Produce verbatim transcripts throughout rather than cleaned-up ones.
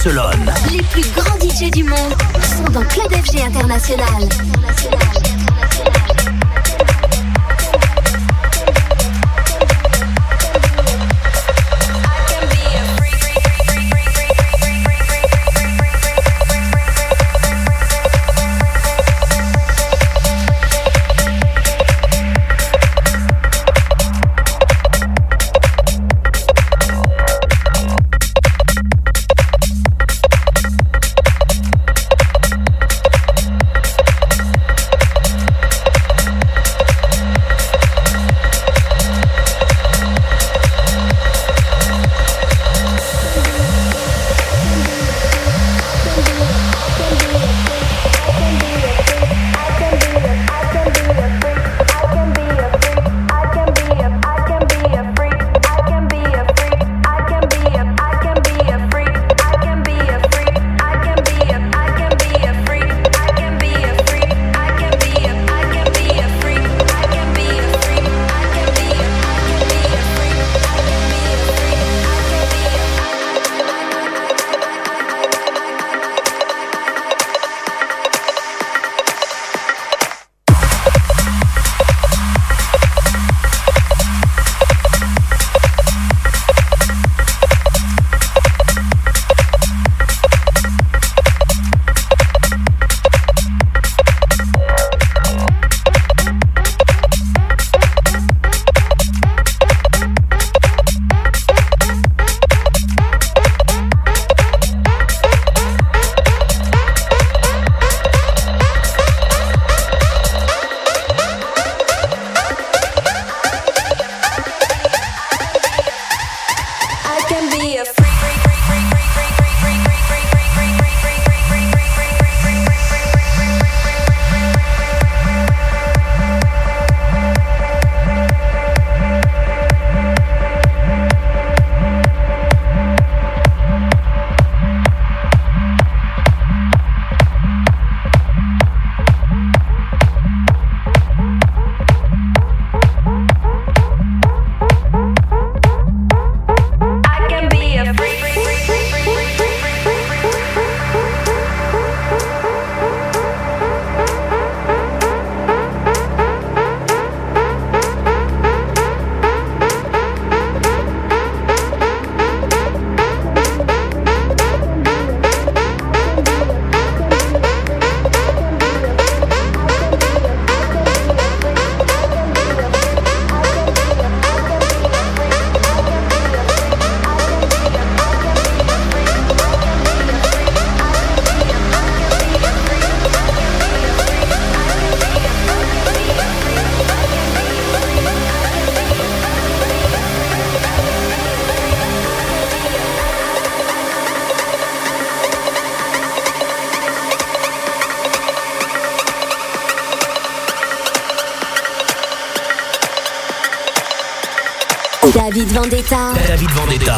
Barcelone. Les plus grands D J du monde sont dans Club F G International. David Vendetta. David Vendetta.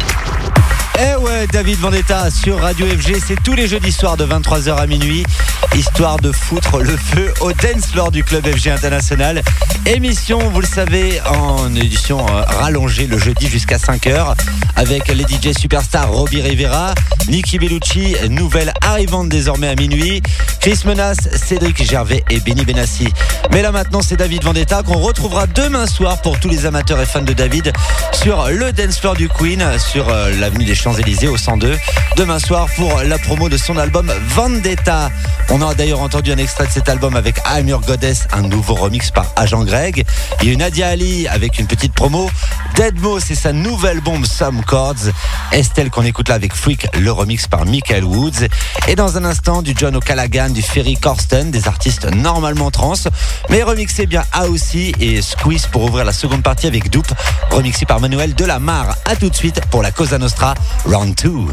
Eh ouais, David Vendetta sur Radio F G, c'est tous les jeudis soirs de vingt-trois heures à minuit, histoire de foutre le feu au dance floor du Club F G International. Émission, vous le savez, en édition euh, rallongée le jeudi jusqu'à cinq heures, avec les D J superstars Robbie Rivera, Nicky Bellucci, nouvelle arrivante désormais à minuit, Chris Menace, Cédric Gervais et Benny Benassi. Mais là maintenant, c'est David Vendetta qu'on retrouvera demain soir pour tous les amateurs et fans de David sur le dance floor du Queen, sur euh, l'avenue des Champs-Élysées au cent deux. Demain soir pour la promo de son album Vendetta. On a d'ailleurs entendu un extrait de cet album avec I'm Your Goddess, un nouveau remix par Agent Greg. Il y a une Nadia Ali avec une petite promo. Deadmo, c'est sa nouvelle bombe Some Chords. Estelle qu'on écoute là avec Freak, le remix par Michael Woods. Et dans un instant, du John O'Callaghan, du Ferry Corsten, des artistes normalement trans, mais remixé bien Aoussi et Squeeze pour ouvrir la seconde partie avec Dupe, remixé par Manuel Delamare. A tout de suite pour la Cosa Nostra Round deux.